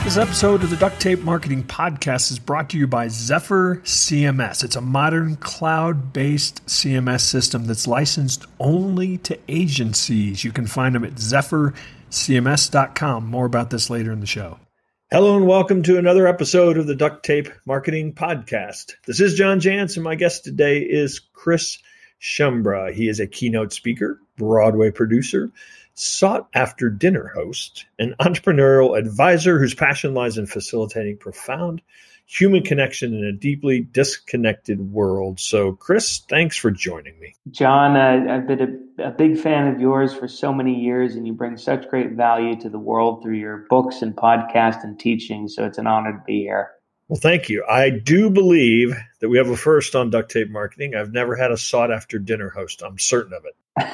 This episode of the Duct Tape Marketing Podcast is brought to you by Zephyr CMS. It's a modern cloud-based CMS system that's licensed only to agencies. You can find them at zephyrcms.com. More about this later in the show. Hello and welcome to another episode of the Duct Tape Marketing Podcast. This is John Jantsch, and my guest today is Chris Sciambra. He is a keynote speaker, Broadway producer, sought-after dinner host, an entrepreneurial advisor whose passion lies in facilitating profound human connection in a deeply disconnected world. So, Chris, thanks for joining me. John, I've been a big fan of yours for so many years, and you bring such great value to the world through your books and podcast and teaching, so it's an honor to be here. Well, thank you. I do believe that we have a first on Duct Tape Marketing. I've never had a sought-after dinner host. I'm certain of it.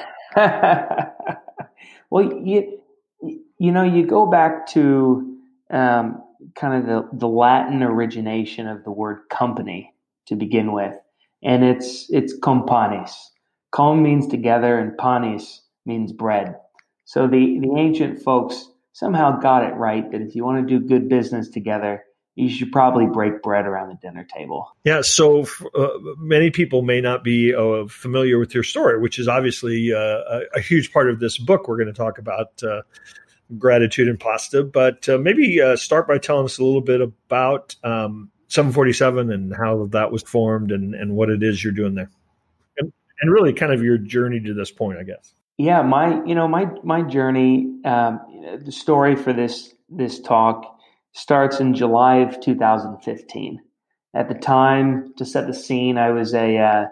Well, you go back to kind of the Latin origination of the word company to begin with, and it's companis. Com means together, and panis means bread. So the ancient folks somehow got it right that if you want to do good business together, you should probably break bread around the dinner table. Yeah, so many people may not be familiar with your story, which is obviously a huge part of this book. We're going to talk about gratitude and pasta, but maybe start by telling us a little bit about 747 and how that was formed and what it is you're doing there, and really kind of your journey to this point, I guess. Yeah, my journey, the story for this talk starts in July of 2015. At the time, to set the scene, I was a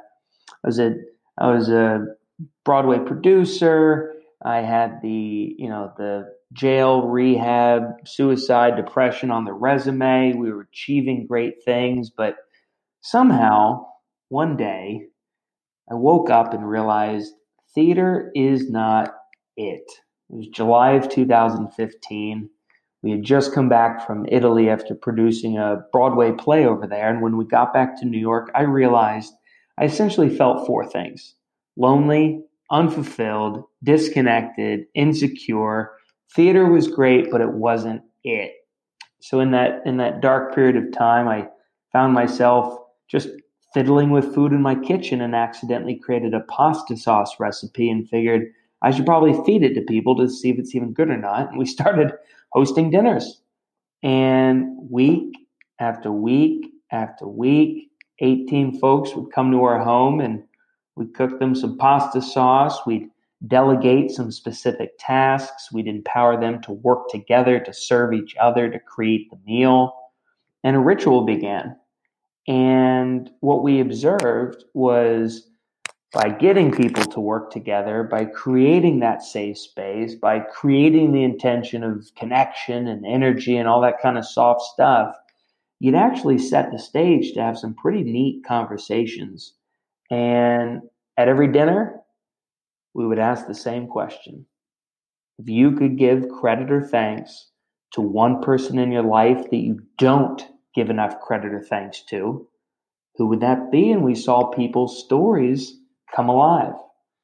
Broadway producer. I had the jail, rehab, suicide, depression on the resume. We were achieving great things, but somehow one day I woke up and realized theater is not it. It was July of 2015. We had just come back from Italy after producing a Broadway play over there. And when we got back to New York, I realized I essentially felt four things: lonely, unfulfilled, disconnected, insecure. Theater was great, but it wasn't it. So in that dark period of time, I found myself just fiddling with food in my kitchen and accidentally created a pasta sauce recipe and figured I should probably feed it to people to see if it's even good or not. And we started hosting dinners. And week after week after week, 18 folks would come to our home and we'd cook them some pasta sauce. We'd delegate some specific tasks. We'd empower them to work together, to serve each other, to create the meal. And a ritual began. And what we observed was, by getting people to work together, by creating that safe space, by creating the intention of connection and energy and all that kind of soft stuff, you'd actually set the stage to have some pretty neat conversations. And at every dinner, we would ask the same question. If you could give credit or thanks to one person in your life that you don't give enough credit or thanks to, who would that be? And we saw people's stories come alive.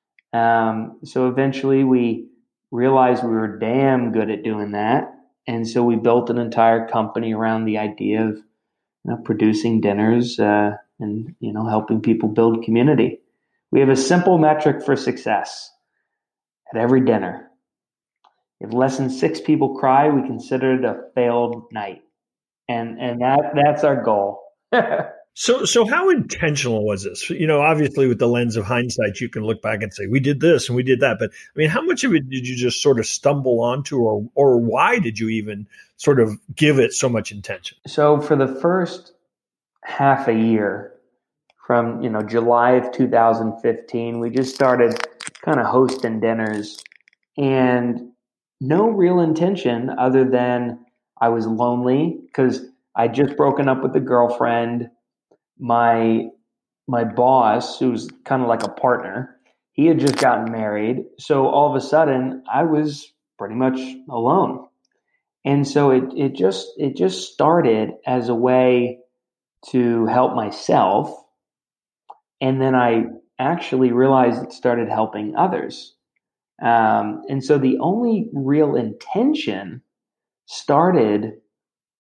So eventually we realized we were damn good at doing that. And so we built an entire company around the idea of producing dinners and helping people build community. We have a simple metric for success at every dinner. If less than 6 people cry, we consider it a failed night. And that's our goal. So how intentional was this? Obviously with the lens of hindsight, you can look back and say, we did this and we did that. But I mean, how much of it did you just sort of stumble onto, or why did you even sort of give it so much intention? So for the first half a year, from July of 2015, we just started kind of hosting dinners, and no real intention other than I was lonely because I'd just broken up with a girlfriend. My boss, who's kind of like a partner, he had just gotten married. So all of a sudden I was pretty much alone. And so it just started as a way to help myself. And then I actually realized it started helping others. And so the only real intention started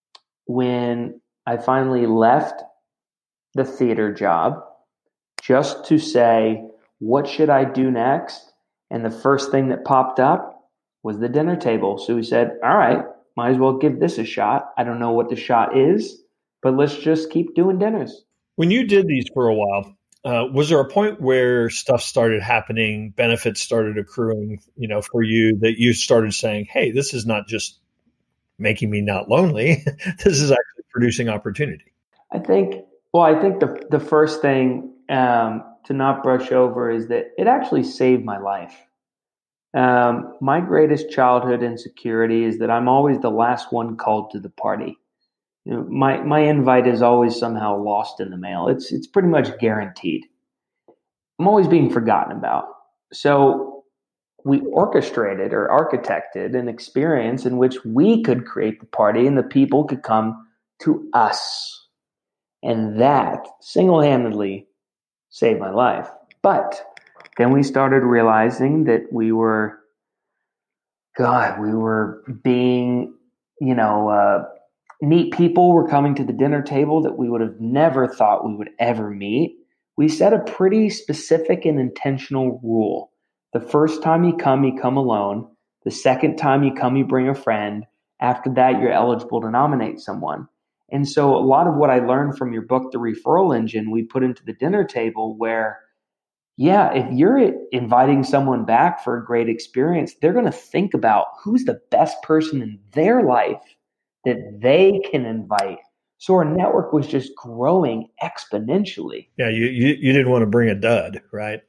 when I finally left the theater job just to say, what should I do next? And the first thing that popped up was the dinner table. So we said, all right, might as well give this a shot. I don't know what the shot is, but let's just keep doing dinners. When you did these for a while, was there a point where stuff started happening, benefits started accruing, for you, that you started saying, hey, this is not just making me not lonely. This is actually producing opportunity? I think the first thing to not brush over is that it actually saved my life. My greatest childhood insecurity is that I'm always the last one called to the party. My invite is always somehow lost in the mail. It's pretty much guaranteed. I'm always being forgotten about. So we orchestrated or architected an experience in which we could create the party and the people could come to us. And that single-handedly saved my life. But then we started realizing that we were being, neat people were coming to the dinner table that we would have never thought we would ever meet. We set a pretty specific and intentional rule. The first time you come alone. The second time you come, you bring a friend. After that, you're eligible to nominate someone. And so a lot of what I learned from your book, The Referral Engine, we put into the dinner table where, if you're inviting someone back for a great experience, they're going to think about who's the best person in their life that they can invite. So our network was just growing exponentially. Yeah, you didn't want to bring a dud, right?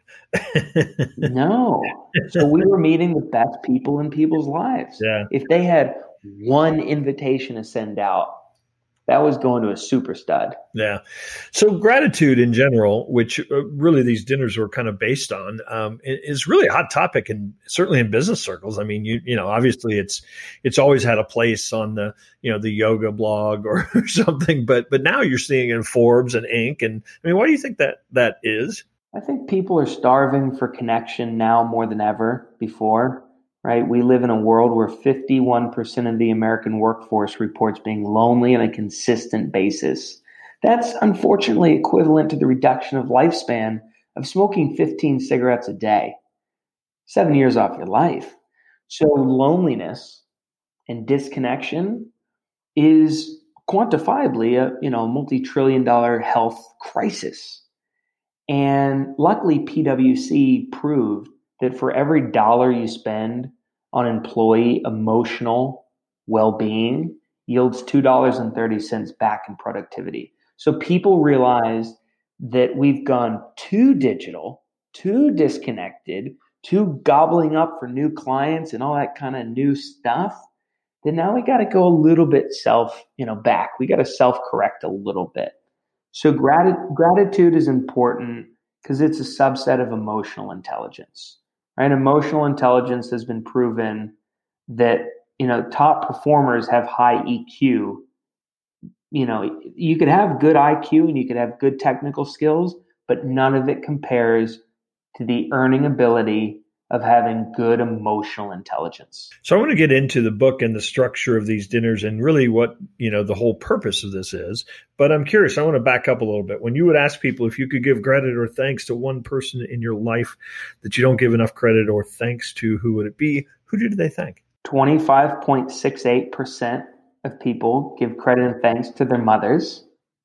No. So we were meeting the best people in people's lives. Yeah. If they had one invitation to send out, that was going to a super stud. Yeah. So gratitude in general, which really these dinners were kind of based on, is really a hot topic, and certainly in business circles. I mean, obviously it's always had a place on the yoga blog or something, but now you're seeing it in Forbes and Inc. And I mean, why do you think that is? I think people are starving for connection now more than ever before. Right? We live in a world where 51% of the American workforce reports being lonely on a consistent basis. That's unfortunately equivalent to the reduction of lifespan of smoking 15 cigarettes a day. 7 years off your life. So loneliness and disconnection is quantifiably a multi-trillion-dollar health crisis. And luckily, PwC proved that for every dollar you spend on employee emotional well-being yields $2.30 back in productivity. So people realize that we've gone too digital, too disconnected, too gobbling up for new clients and all that kind of new stuff. Then now we got to go a little bit back. We got to self-correct a little bit. So gratitude is important because it's a subset of emotional intelligence. Right? Emotional intelligence has been proven that, top performers have high EQ. You could have good IQ and you could have good technical skills, but none of it compares to the earning ability of having good emotional intelligence. So I want to get into the book and the structure of these dinners and really what, the whole purpose of this is. But I'm curious, I want to back up a little bit. When you would ask people if you could give credit or thanks to one person in your life that you don't give enough credit or thanks to, who would it be? Who did they thank? 25.68% of people give credit and thanks to their mothers.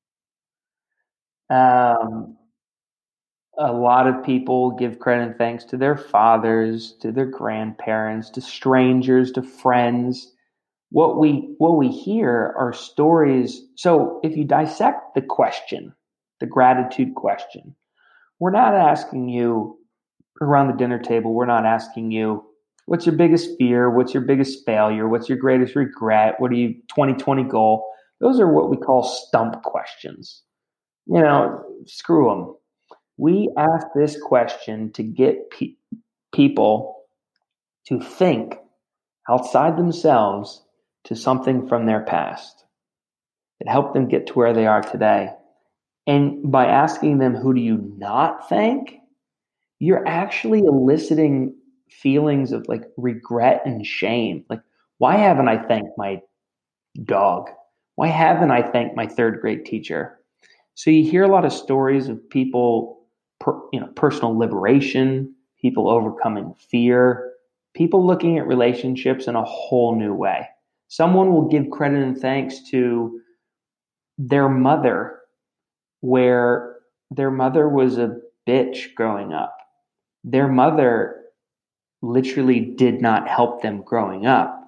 A lot of people give credit and thanks to their fathers, to their grandparents, to strangers, to friends. What we hear are stories. So if you dissect the question, the gratitude question, we're not asking you around the dinner table, we're not asking you, what's your biggest fear? What's your biggest failure? What's your greatest regret? What are you 2020 goal? Those are what we call stump questions. Screw them. We ask this question to get people to think outside themselves to something from their past that helped them get to where they are today. And by asking them, who do you not thank? You're actually eliciting feelings of regret and shame. Why haven't I thanked my dog? Why haven't I thanked my third grade teacher? So you hear a lot of stories of people, personal liberation, people overcoming fear, people looking at relationships in a whole new way. Someone will give credit and thanks to their mother, where their mother was a bitch growing up. Their mother literally did not help them growing up.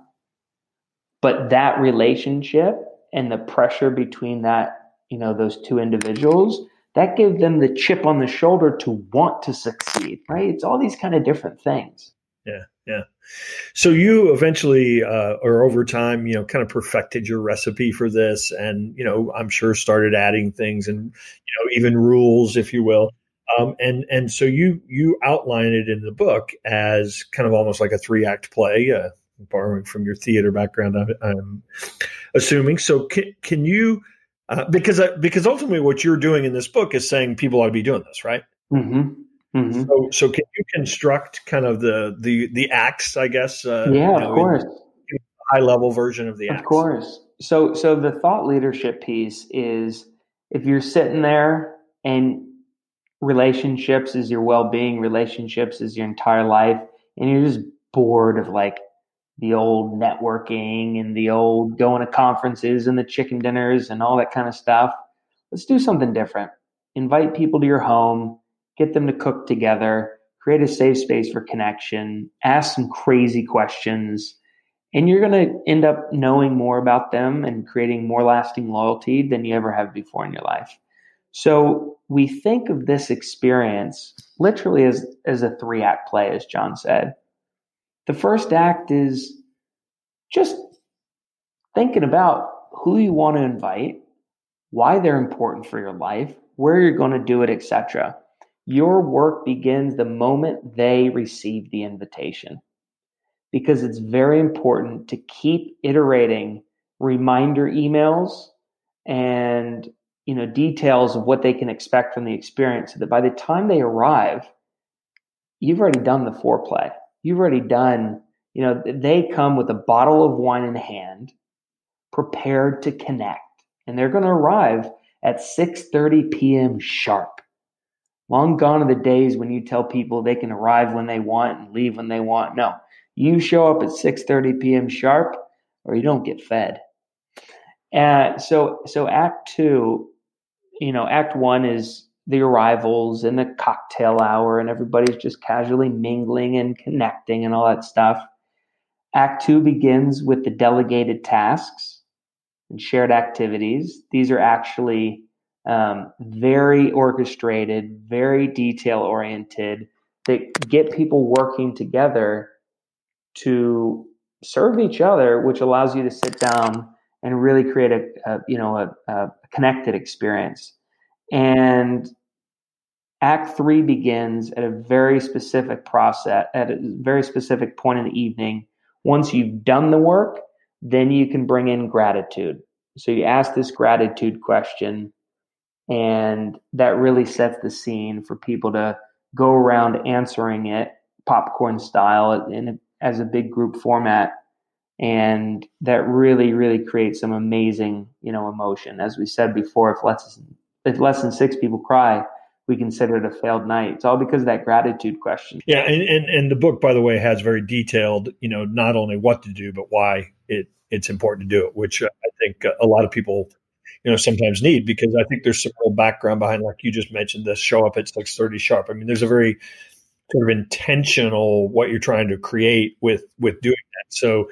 But that relationship and the pressure between that, those two individuals, that gave them the chip on the shoulder to want to succeed, right? It's all these kind of different things. Yeah, yeah. So you eventually, or over time, kind of perfected your recipe for this, and I'm sure started adding things and even rules, if you will. And so you outline it in the book as kind of almost like a 3-act play, borrowing from your theater background, I'm assuming. So can you, because ultimately what you're doing in this book is saying people ought to be doing this, right? Mm-hmm. Mm-hmm. So can you construct kind of the acts, I guess? Of course. High level version of the acts. Of course. So the thought leadership piece is, if you're sitting there and relationships is your well-being, relationships is your entire life, and you're just bored of like the old networking and the old going to conferences and the chicken dinners and all that kind of stuff, let's do something different. Invite people to your home, get them to cook together, create a safe space for connection, ask some crazy questions, and you're going to end up knowing more about them and creating more lasting loyalty than you ever have before in your life. So we think of this experience literally as a 3-act play, as John said. The first act is just thinking about who you want to invite, why they're important for your life, where you're going to do it, etc. Your work begins the moment they receive the invitation, because it's very important to keep iterating reminder emails and details of what they can expect from the experience, so that by the time they arrive, you've already done the foreplay. You've already done, they come with a bottle of wine in hand, prepared to connect, and they're going to arrive at 6:30 p.m. sharp. Long gone are the days when you tell people they can arrive when they want and leave when they want. No, you show up at 6:30 p.m. sharp, or you don't get fed. So Act 2, Act 1 is the arrivals and the cocktail hour, and everybody's just casually mingling and connecting and all that stuff. Act 2 begins with the delegated tasks and shared activities. These are actually very orchestrated, very detail-oriented, that get people working together to serve each other, which allows you to sit down and really create a connected experience. And Act 3 begins at a very specific process, at a very specific point in the evening. Once you've done the work, then you can bring in gratitude. So you ask this gratitude question, and that really sets the scene for people to go around answering it popcorn style as a big group format. And that really, really creates some amazing, emotion. As we said before, if less than 6 people cry, we consider it a failed night. It's all because of that gratitude question. Yeah, and the book, by the way, has very detailed, not only what to do, but why it's important to do it, which I think a lot of people, sometimes need, because I think there's some real background behind, like you just mentioned, this show up at 6:30 sharp. I mean, there's a very sort of intentional what you're trying to create with doing that. So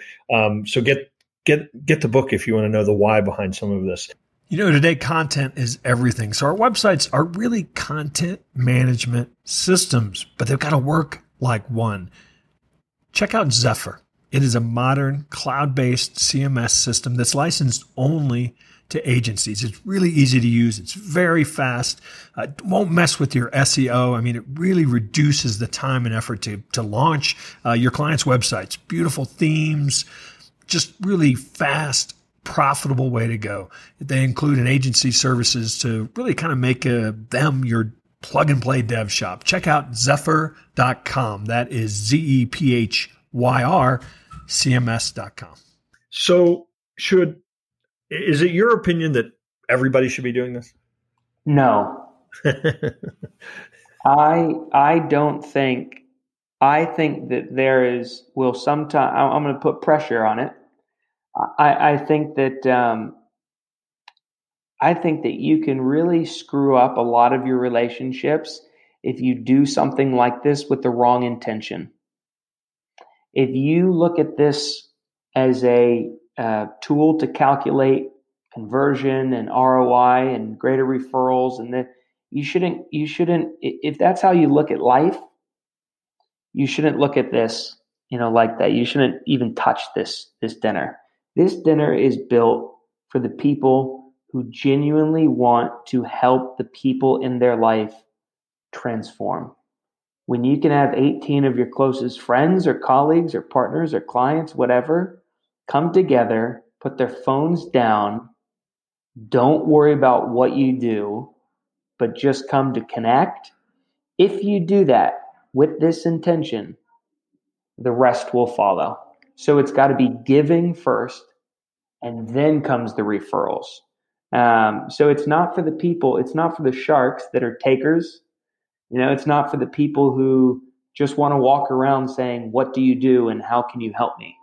get the book if you want to know the why behind some of this. Today content is everything. So our websites are really content management systems, but they've got to work like one. Check out Zephr. It is a modern cloud-based CMS system that's licensed only to agencies. It's really easy to use. It's very fast. It won't mess with your SEO. I mean, it really reduces the time and effort to launch your clients' websites. Beautiful themes, just really fast, profitable way to go. They include an agency services to really kind of make them your plug-and-play dev shop. Check out Zephr.com. That is ZEPHYR, CMS.com. So should Is it your opinion that everybody should be doing this? No, I don't think. I think that there is will sometime. I'm going to put pressure on it. I think that you can really screw up a lot of your relationships if you do something like this with the wrong intention. If you look at this as a tool to calculate conversion and ROI and greater referrals, and that you shouldn't, if that's how you look at life, you shouldn't look at this, like that. You shouldn't even touch this dinner. This dinner is built for the people who genuinely want to help the people in their life transform. When you can have 18 of your closest friends or colleagues or partners or clients, whatever, come together, put their phones down, don't worry about what you do, but just come to connect. If you do that with this intention, the rest will follow. So it's got to be giving first, and then comes the referrals. So it's not for the people, it's not for the sharks that are takers. It's not for the people who just want to walk around saying, what do you do and how can you help me?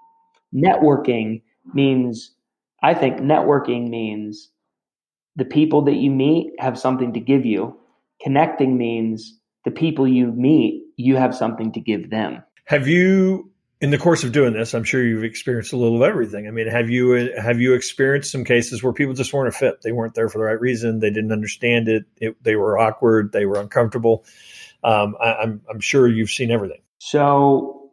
I think networking means the people that you meet have something to give you. Connecting means the people you meet, you have something to give them. Have you, in the course of doing this, I'm sure you've experienced a little of everything. I mean, have you experienced some cases where people just weren't a fit? They weren't there for the right reason. They didn't understand it. They were awkward. They were uncomfortable. I'm sure you've seen everything. So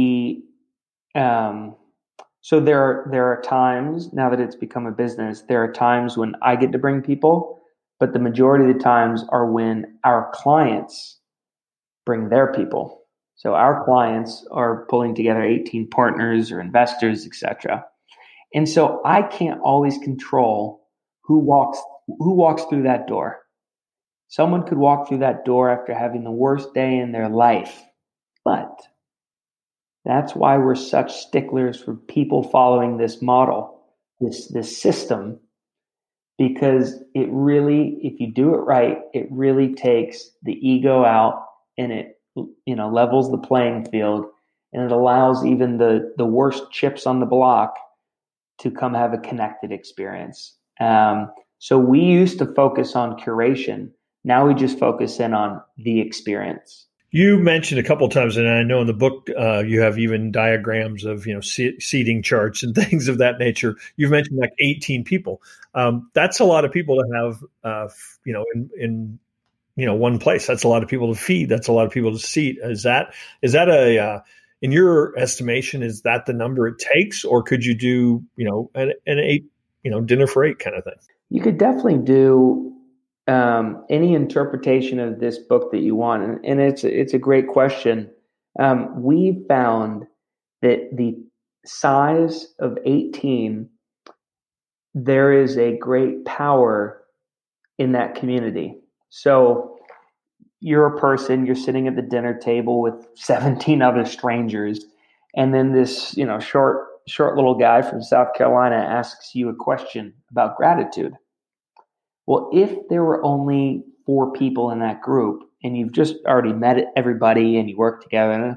there are times, now that it's become a business, there are times when I get to bring people, but the majority of the times are when our clients bring their people. So our clients are pulling together 18 partners or investors, etc. And so I can't always control who walks through that door. Someone could walk through that door after having the worst day in their life. But that's why we're such sticklers for people following this model, this system, because it really, if you do it right, it really takes the ego out, and it levels the playing field, and it allows even the worst chips on the block to come have a connected experience. So we used to focus on curation. Now we just focus in on the experience. You mentioned a couple of times, and I know in the book you have even diagrams of seating charts and things of that nature. You've mentioned like 18 people. That's a lot of people to have, in one place. That's a lot of people to feed. That's a lot of people to seat. Is that in your estimation, is that the number it takes, or could you do an 8 dinner for 8 kind of thing? You could definitely do any interpretation of this book that you want, and it's a great question. We found that the size of 18, there is a great power in that community. So you're a person, you're sitting at the dinner table with 17 other strangers, and then this short little guy from South Carolina asks you a question about gratitude. Well, if there were only 4 people in that group and you've just already met everybody and you work together,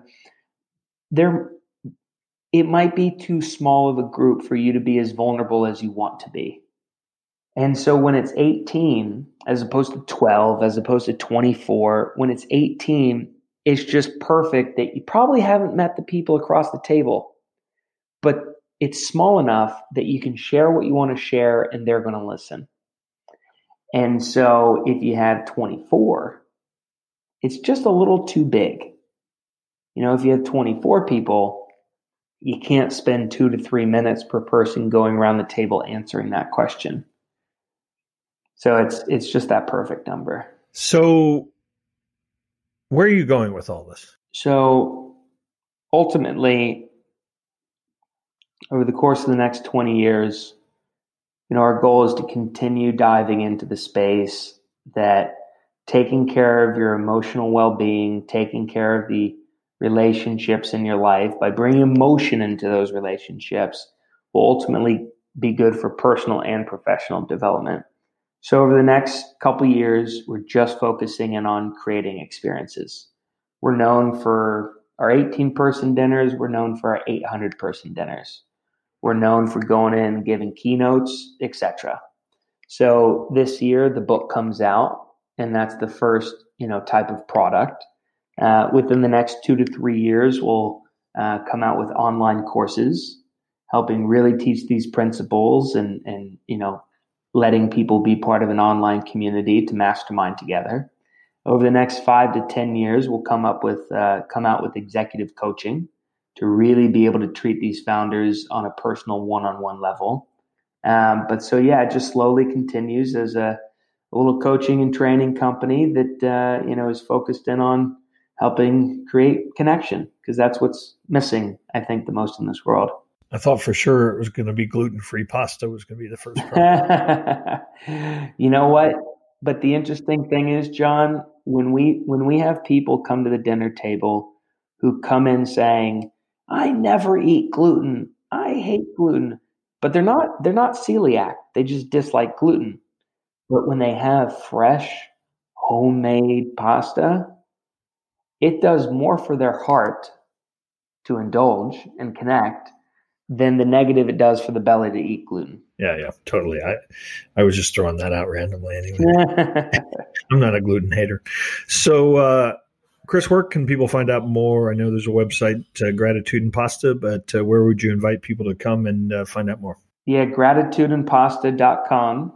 it might be too small of a group for you to be as vulnerable as you want to be. And so when it's 18, as opposed to 12, as opposed to 24, when it's 18, it's just perfect that you probably haven't met the people across the table, but it's small enough that you can share what you want to share and they're going to listen. And so if you have 24, it's just a little too big. If you have 24 people, you can't spend 2 to 3 minutes per person going around the table answering that question. So it's just that perfect number. So where are you going with all this? So ultimately, over the course of the next 20 years, our goal is to continue diving into the space that taking care of your emotional well-being, taking care of the relationships in your life by bringing emotion into those relationships will ultimately be good for personal and professional development. So over the next couple of years, we're just focusing in on creating experiences. We're known for our 18-person dinners. We're known for our 800-person dinners. We're known for going in and giving keynotes, etc. So this year, the book comes out, and that's the first, type of product. Within the next 2 to 3 years, we'll come out with online courses, helping really teach these principles and letting people be part of an online community to mastermind together. Over the next 5 to 10 years, we'll come out with executive coaching to really be able to treat these founders on a personal one-on-one level. It just slowly continues as a little coaching and training company that is focused in on helping create connection, because that's what's missing, I think, the most in this world. I thought for sure it was going to be gluten-free pasta was going to be the first product. You know what? But the interesting thing is, John, when we have people come to the dinner table who come in saying, "I never eat gluten. I hate gluten," but they're not celiac. They just dislike gluten. But when they have fresh, homemade pasta, it does more for their heart to indulge and connect than the negative it does for the belly to eat gluten. Yeah, totally. I was just throwing that out randomly anyway. I'm not a gluten hater. So, Chris, where can people find out more? I know there's a website, Gratitude and Pasta, but where would you invite people to come and find out more? Yeah, gratitudeandpasta.com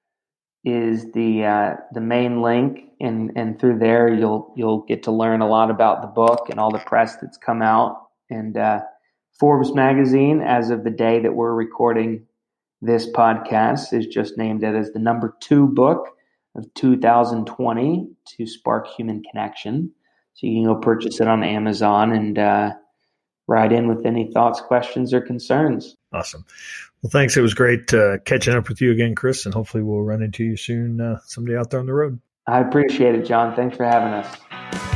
is the main link, and through there you'll get to learn a lot about the book and all the press that's come out. And Forbes magazine, as of the day that we're recording this podcast, is just named it as the number 2 book of 2020 to spark human connection. So you can go purchase it on Amazon and write in with any thoughts, questions, or concerns. Awesome. Well, thanks. It was great catching up with you again, Chris, and hopefully we'll run into you soon someday out there on the road. I appreciate it, John. Thanks for having us.